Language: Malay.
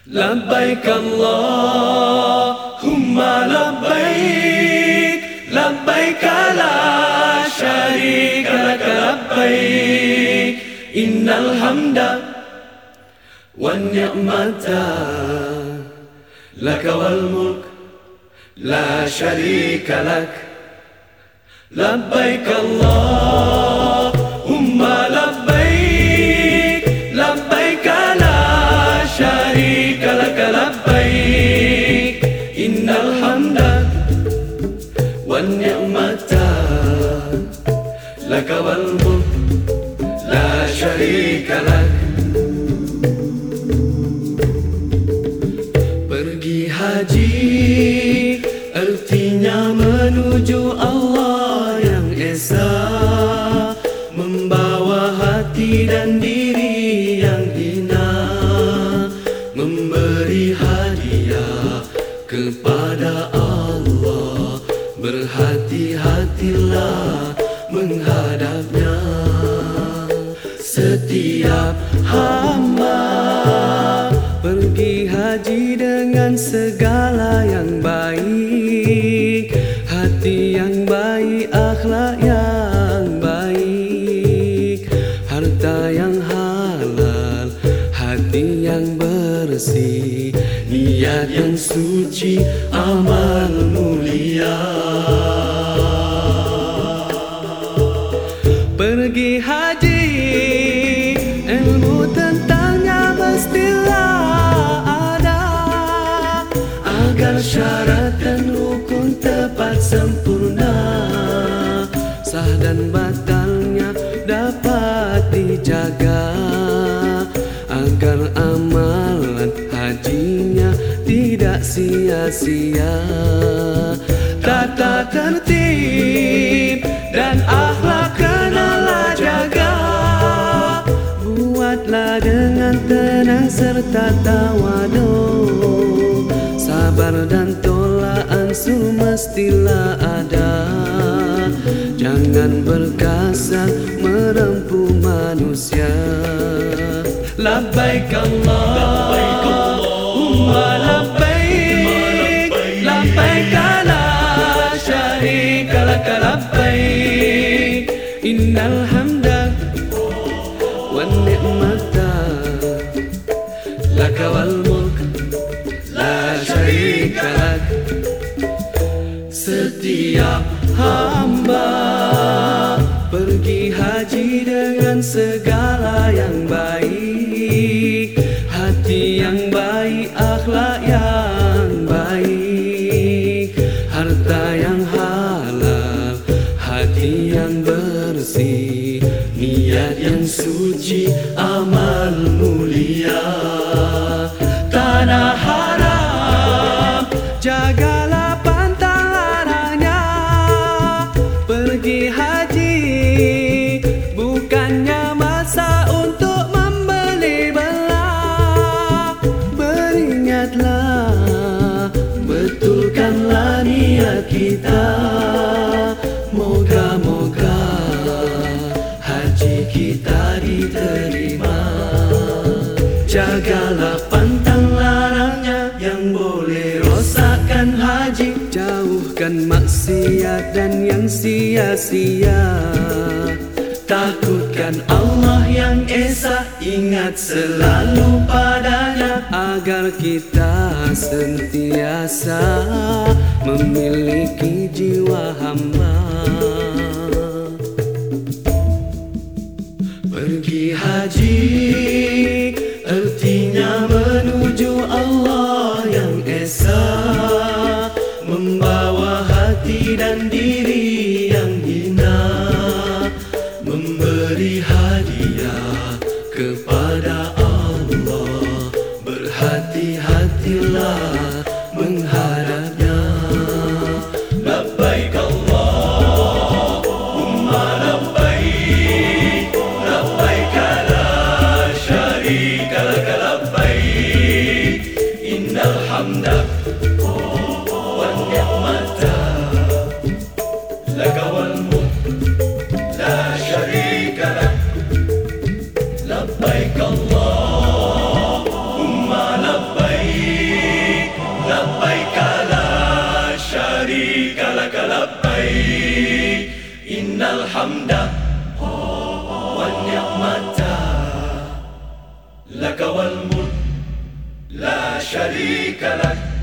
لبيك اللهم لبيك لبيك لا شريك لك لبيك إن الحمد والنعمة لك والملك لا شريك لك لبيك اللهم لبيك لبيك لا شريك لك لبيك إن الحمد والنعمة لك والملك لا شريك لك. Pergi haji artinya menuju Allah yang esa, membawa hati dan diri yang hina, memberi hadiah kepada Allah. Berhati-hatilah menghadapnya. Setiap hamba pergi haji dengan segala yang baik, hati yang baik, akhlak yang baik, harta yang halal, hati yang bersih, niat yang suci, amal mulia. Pergi haji, ilmu tentangnya mestilah ada, agar syarat dan rukun tepat sempurna, sah dan batalnya dapat dijaga, agar amalan hajinya tidak sia-sia. Tata tertib dan akhlak kenalah jaga, buatlah dengan tenang serta tawadu, sabar dan tolak ansur mestilah ada. Jangan berkasar merempuh manusia. Labbaik Allahumma labbaik labbaik la syarika lak labbaik innal hamda wan ni'mata lak wal mulk la syarika lak. Setiap hamba pergi haji dengan segala yang baik, hati yang baik, akhlak yang baik, harta yang halal, hati yang bersih, niat yang suci, amal mulia. Tanah haram jagalah pantang larangnya. Pergi haji bukannya masa untuk membeli belah. Beringatlah, betulkanlah niat kita. Moga-moga haji kita diterima. Jagalah pantang larangnya yang boleh rosakkan haji. Jauhkan maksiat dan yang sia-sia. Takutkan Allah yang esa, ingat selalu padanya, agar kita sentiasa memiliki jiwa hamba. Pergi haji artinya menuju Allah yang esa, membawa hati dan diri yang hina, memberi hadiah kepada Allah. Berhati-hatilah menghadapnya. Labbaik Allahumma labbaik labbaik la syarika lak labbaik innal hamda wan ni'mata lak wal mulk la syarika lak. Labbaik Allahumma labbaik شريك لك لبيك إن الحمد والنعمة لك والملك لا شريك لك